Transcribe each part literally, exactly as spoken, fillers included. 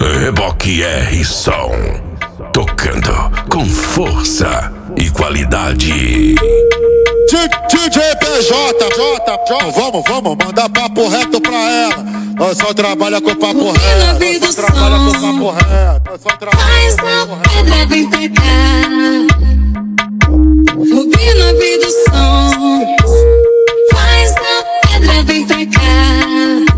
Reboque R Som, tocando com força e qualidade. D J P J, J, J, vamos, vamos, mandar papo reto pra ela. Nós só trabalha com papo reto, nós só trabalha com papo reto, nós só trabalha faz a pedra vem pra cá. Rubi na vida do som. Faz a pedra vem pra cá.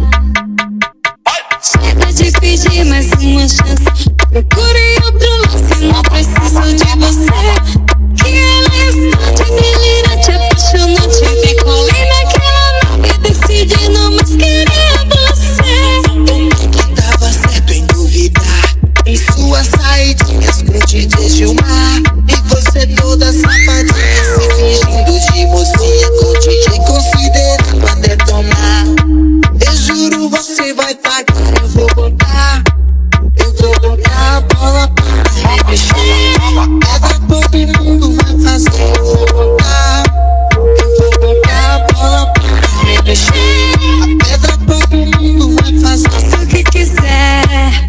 Chega de pedir mais uma chance. Procure outro lance, não preciso de você. Que ela é instante, delirante, apaixonante. Decolei naquela nave, decidi não mais querer você. Que tava certo em duvidar em suas saidinhas pro D J Gilmar. E você toda safadinha, se fingindo de mocinha, com o D J considerando a detonar. Eu juro, você vai pagar, eu vou botar. Eu vou botar a bola pra me mexer. Pedra todo mundo vai fazer, eu vou botar. Eu vou botar a bola pra me mexer. A pedra todo mundo vai fazer. Faça o que quiser.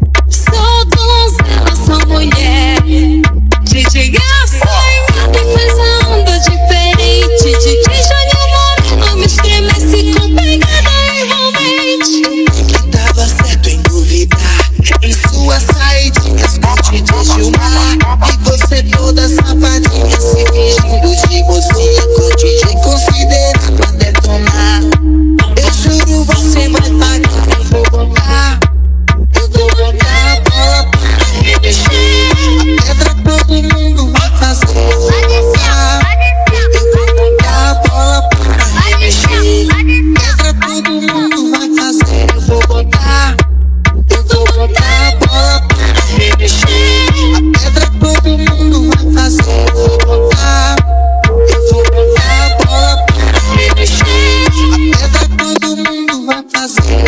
Sou donzela, sou mulher. D J assanhado e faz a onda diferente. D J Júnior Moreno me estremece com pegada envolvente. Que tava certo em duvidar em suas saidinhas com o D J Gilmar. E você toda safadinha, se fingindo de mocinha, com o D J considerando a detonar. Eu juro, você vai pagar, eu vou botar. Eu vou botar a bola pra me mexer. A pedra todo mundo vai fazer, eu vou botar. Eu vou botar a bola pra me mexer. Pedra todo mundo vai fazer, eu vou botar. Eu vou botar a bola pra me mexer. A pedra todo mundo vai fazer, eu vou botar. Eu vou botar a bola pra me mexer. A pedra todo mundo vai fazer.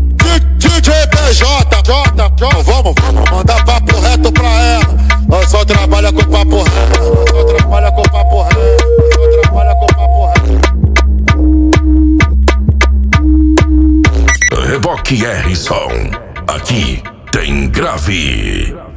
D J P J, J, J, vamos, vamos, mandar papo reto pra ela. Nós só trabalha com papo reto, nós só trabalha com papo reto, nós só trabalha com papo reto. Reboque R Som, aqui tem grave.